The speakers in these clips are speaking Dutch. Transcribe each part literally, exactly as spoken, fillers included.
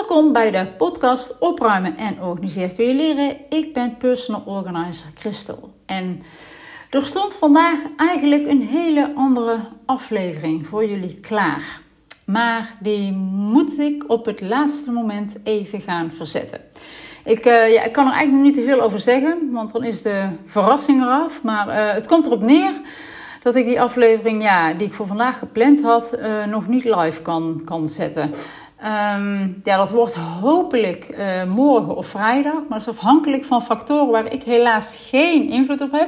Welkom bij de podcast Opruimen en Organiseren kun je leren. Ik ben personal organizer Christel. En er stond vandaag eigenlijk een hele andere aflevering voor jullie klaar. Maar die moet ik op het laatste moment even gaan verzetten. Ik, uh, ja, ik kan er eigenlijk nog niet te veel over zeggen, want dan is de verrassing eraf. Maar uh, het komt erop neer dat ik die aflevering ja, die ik voor vandaag gepland had, uh, nog niet live kan, kan zetten. Um, ja, dat wordt hopelijk uh, morgen of vrijdag, maar dat is afhankelijk van factoren waar ik helaas geen invloed op heb.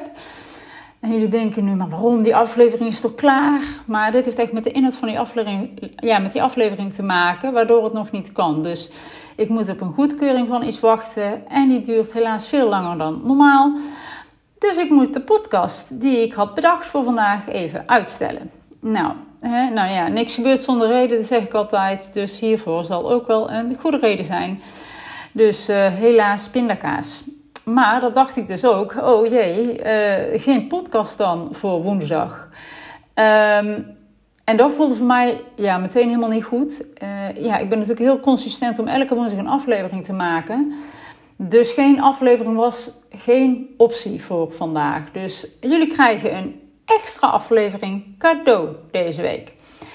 En jullie denken nu, maar waarom? Die aflevering is toch klaar? Maar dit heeft echt met de inhoud van die aflevering, ja, met die aflevering te maken, waardoor het nog niet kan. Dus ik moet op een goedkeuring van iets wachten en die duurt helaas veel langer dan normaal. Dus ik moet de podcast die ik had bedacht voor vandaag even uitstellen. Nou, hè, nou ja, niks gebeurt zonder reden, dat zeg ik altijd. Dus hiervoor zal ook wel een goede reden zijn. Dus uh, helaas pindakaas. Maar dat dacht ik dus ook. Oh jee, uh, geen podcast dan voor woensdag. Um, en dat voelde voor mij ja, meteen helemaal niet goed. Uh, ja, ik ben natuurlijk heel consistent om elke woensdag een aflevering te maken. Dus geen aflevering was geen optie voor vandaag. Dus jullie krijgen een extra aflevering cadeau deze week.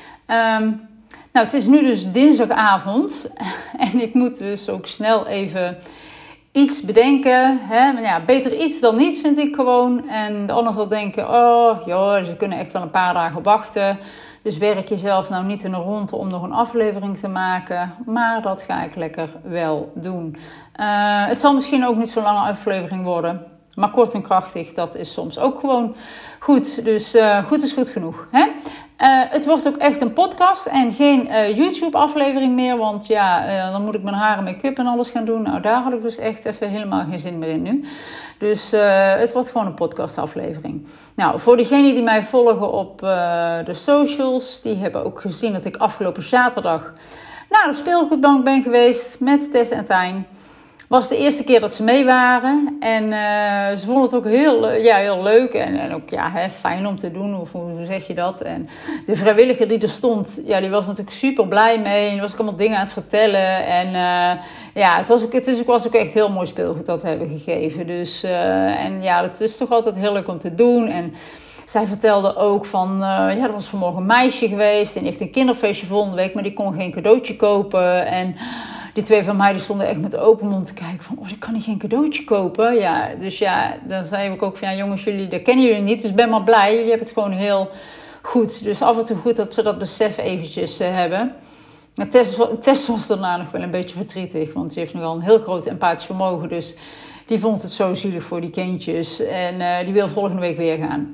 Um, nou, het is nu dus dinsdagavond. En ik moet dus ook snel even iets bedenken. Hè? Maar ja, beter iets dan niets vind ik gewoon. En de ander zal denken, oh ja, ze kunnen echt wel een paar dagen wachten. Dus werk jezelf nou niet in de ronde om nog een aflevering te maken. Maar dat ga ik lekker wel doen. Uh, het zal misschien ook niet zo'n lange aflevering worden. Maar kort en krachtig, dat is soms ook gewoon goed. Dus uh, goed is goed genoeg. Hè? Uh, het wordt ook echt een podcast en geen uh, YouTube-aflevering meer. Want ja, uh, dan moet ik mijn haren, make-up en alles gaan doen. Nou, daar had ik dus echt even helemaal geen zin meer in nu. Dus uh, het wordt gewoon een podcast-aflevering. Nou, voor diegenen die mij volgen op uh, de socials, die hebben ook gezien dat ik afgelopen zaterdag naar de speelgoedbank ben geweest met Tess en Tijn. Was de eerste keer dat ze mee waren. En uh, ze vonden het ook heel, ja, heel leuk. En, en ook ja, hè, fijn om te doen. Of hoe zeg je dat? En de vrijwilliger die er stond, ja, die was natuurlijk super blij mee. En die was ook allemaal dingen aan het vertellen. En uh, ja, het was, ook, het is, het was ook echt heel mooi speelgoed dat we hebben gegeven. Dus, uh, en ja, het is toch altijd heel leuk om te doen. En zij vertelde ook van, uh, ja, er was vanmorgen een meisje geweest. En die heeft een kinderfeestje volgende week, maar die kon geen cadeautje kopen. En die twee van mij die stonden echt met open mond te kijken van, oh, ik kan niet geen cadeautje kopen. Ja, dus ja, dan zei ik ook van, ja jongens, jullie, dat kennen jullie niet, dus ben maar blij. Jullie hebben het gewoon heel goed. Dus af en toe goed dat ze dat besef eventjes uh, hebben. Tess, Tess was daarna nog wel een beetje verdrietig, want die heeft nogal een heel groot empathisch vermogen. Dus die vond het zo zielig voor die kindjes. En uh, die wil volgende week weer gaan.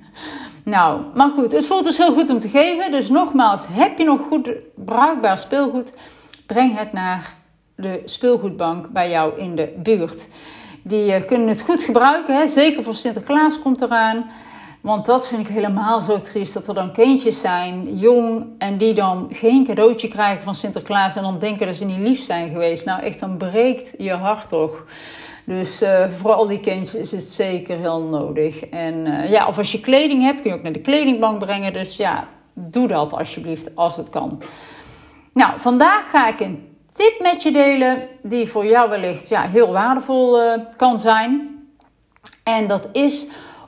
Nou, maar goed, het voelt dus heel goed om te geven. Dus nogmaals, heb je nog goed bruikbaar speelgoed? Breng het naar de speelgoedbank bij jou in de buurt. Die uh, kunnen het goed gebruiken. Hè? Zeker voor Sinterklaas komt eraan. Want dat vind ik helemaal zo triest. Dat er dan kindjes zijn, jong. En die dan geen cadeautje krijgen van Sinterklaas. En dan denken dat ze niet lief zijn geweest. Nou echt, dan breekt je hart toch. Dus uh, voor al die kindjes is het zeker heel nodig. En uh, ja, of als je kleding hebt, kun je ook naar de kledingbank brengen. Dus ja, doe dat alsjeblieft als het kan. Nou, vandaag ga ik een tip met je delen die voor jou wellicht ja, heel waardevol uh, kan zijn. En dat is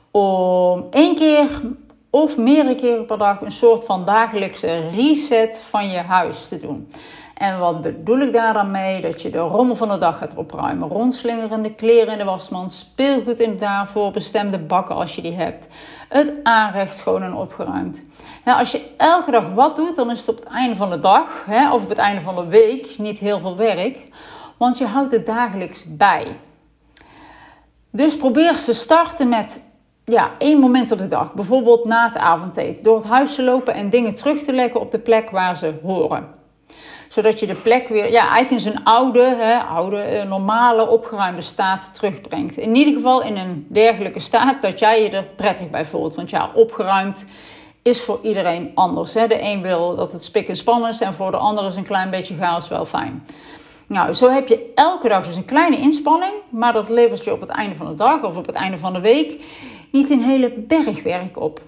om één keer of meerdere keren per dag een soort van dagelijkse reset van je huis te doen. En wat bedoel ik daar dan mee? Dat je de rommel van de dag gaat opruimen. Rondslingerende kleren in de wasmand. Speelgoed in daarvoor bestemde bakken als je die hebt. Het aanrecht schoon en opgeruimd. Nou, als je elke dag wat doet, dan is het op het einde van de dag hè, of op het einde van de week niet heel veel werk. Want je houdt het dagelijks bij. Dus probeer te starten met ja, één moment op de dag. Bijvoorbeeld na het avondeten. Door het huis te lopen en dingen terug te leggen op de plek waar ze horen. Zodat je de plek weer, ja, eigenlijk in zijn oude, hè, oude, normale, opgeruimde staat terugbrengt. In ieder geval in een dergelijke staat dat jij je er prettig bij voelt. Want ja, opgeruimd is voor iedereen anders. Hè. De een wil dat het spik en span is en voor de ander is een klein beetje chaos wel fijn. Nou, zo heb je elke dag dus een kleine inspanning. Maar dat levert je op het einde van de dag of op het einde van de week niet een hele berg werk op.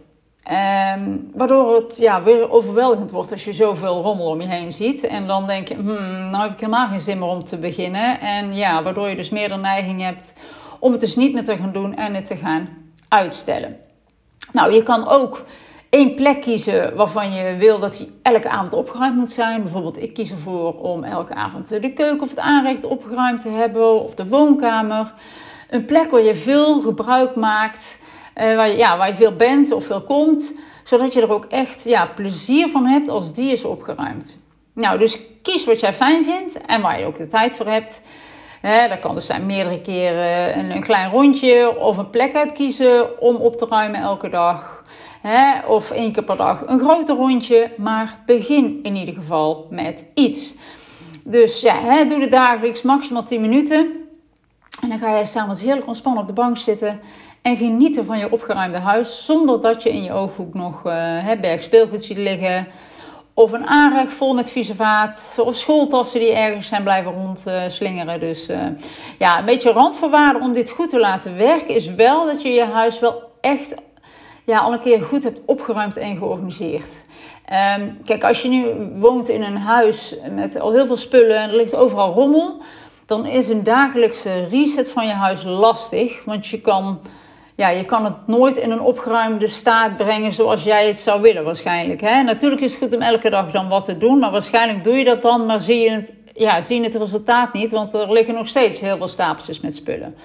Um, waardoor het ja, weer overweldigend wordt als je zoveel rommel om je heen ziet. En dan denk je, hmm, nou heb ik helemaal geen zin meer om te beginnen. En ja, waardoor je dus meer de neiging hebt om het dus niet meer te gaan doen en het te gaan uitstellen. Nou, je kan ook één plek kiezen waarvan je wil dat die elke avond opgeruimd moet zijn. Bijvoorbeeld, ik kies ervoor om elke avond de keuken of het aanrecht opgeruimd te hebben. Of de woonkamer. Een plek waar je veel gebruik maakt. Uh, waar, je, ja, waar je veel bent of veel komt. Zodat je er ook echt ja, plezier van hebt als die is opgeruimd. Nou, dus kies wat jij fijn vindt en waar je ook de tijd voor hebt. He, dat kan dus zijn meerdere keren een, een klein rondje of een plek uitkiezen om op te ruimen elke dag. He, of één keer per dag een groter rondje. Maar begin in ieder geval met iets. Dus ja, he, doe het dagelijks maximaal tien minuten. En dan ga je s'avonds heerlijk ontspannen op de bank zitten. En genieten van je opgeruimde huis. Zonder dat je in je ooghoek nog uh, he, berg speelgoed ziet liggen. Of een aanrecht vol met vieze vaat. Of schooltassen die ergens zijn blijven rondslingeren. Dus uh, ja, een beetje randvoorwaarde om dit goed te laten werken. Is wel dat je je huis wel echt ja, al een keer goed hebt opgeruimd en georganiseerd. Um, kijk, als je nu woont in een huis met al heel veel spullen. En er ligt overal rommel. Dan is een dagelijkse reset van je huis lastig. Want je kan... Ja, je kan het nooit in een opgeruimde staat brengen zoals jij het zou willen waarschijnlijk. Hè? Natuurlijk is het goed om elke dag dan wat te doen. Maar waarschijnlijk doe je dat dan, maar zie je het, ja, zie je het resultaat niet. Want er liggen nog steeds heel veel stapeltjes met spullen.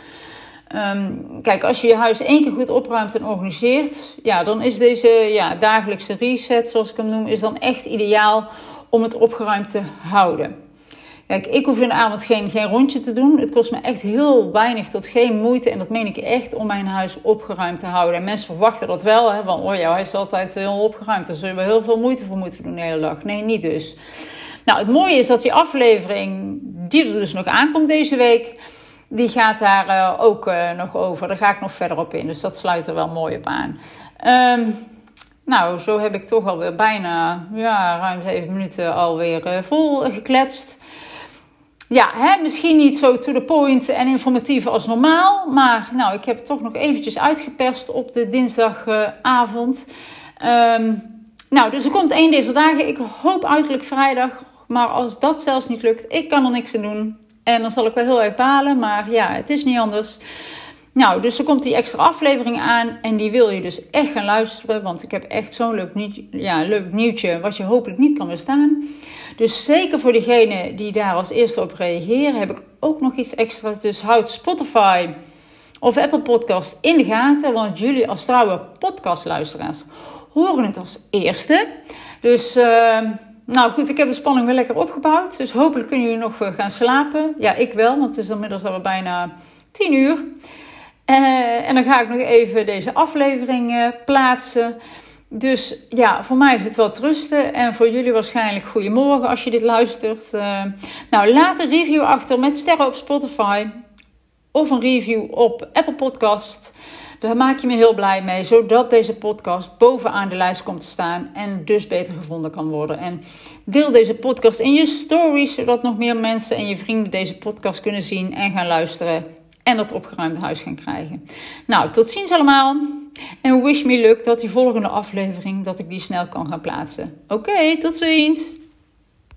Um, kijk, als je je huis één keer goed opruimt en organiseert. Ja, dan is deze ja, dagelijkse reset, zoals ik hem noem, is dan echt ideaal om het opgeruimd te houden. Kijk, ik hoef in de avond geen, geen rondje te doen. Het kost me echt heel weinig tot geen moeite. En dat meen ik echt om mijn huis opgeruimd te houden. En mensen verwachten dat wel. Hè, van, oh ja, hij is altijd heel opgeruimd. Daar zul je wel heel veel moeite voor moeten doen de hele dag. Nee, niet dus. Nou, het mooie is dat die aflevering, die er dus nog aankomt deze week, die gaat daar uh, ook uh, nog over. Daar ga ik nog verder op in. Dus dat sluit er wel mooi op aan. Um, nou, zo heb ik toch alweer bijna ja, ruim zeven minuten alweer uh, vol gekletst. Ja, hè, misschien niet zo to the point en informatief als normaal. Maar nou, ik heb het toch nog eventjes uitgeperst op de dinsdagavond. Uh, um, nou, dus er komt één deze dagen. Ik hoop uiterlijk vrijdag. Maar als dat zelfs niet lukt, ik kan er niks aan doen. En dan zal ik wel heel erg balen. Maar ja, het is niet anders. Nou, dus er komt die extra aflevering aan. En die wil je dus echt gaan luisteren. Want ik heb echt zo'n leuk, nieuw, ja, leuk nieuwtje wat je hopelijk niet kan weerstaan. Dus zeker voor diegenen die daar als eerste op reageren, heb ik ook nog iets extra's. Dus houd Spotify of Apple Podcast in de gaten. Want jullie als trouwe podcastluisteraars horen het als eerste. Dus, uh, nou goed, ik heb de spanning weer lekker opgebouwd. Dus hopelijk kunnen jullie nog gaan slapen. Ja, ik wel, want het is inmiddels al bijna tien uur. Uh, en dan ga ik nog even deze aflevering uh, plaatsen. Dus ja, voor mij is het wel rusten. En voor jullie waarschijnlijk goedemorgen als je dit luistert. Uh, nou, laat een review achter met sterren op Spotify. Of een review op Apple Podcast. Daar maak je me heel blij mee. Zodat deze podcast bovenaan de lijst komt te staan. En dus beter gevonden kan worden. En deel deze podcast in je stories. Zodat nog meer mensen en je vrienden deze podcast kunnen zien en gaan luisteren. En dat opgeruimde huis gaan krijgen. Nou, tot ziens allemaal. En wish me luck dat die volgende aflevering, dat ik die snel kan gaan plaatsen. Oké, okay, tot ziens.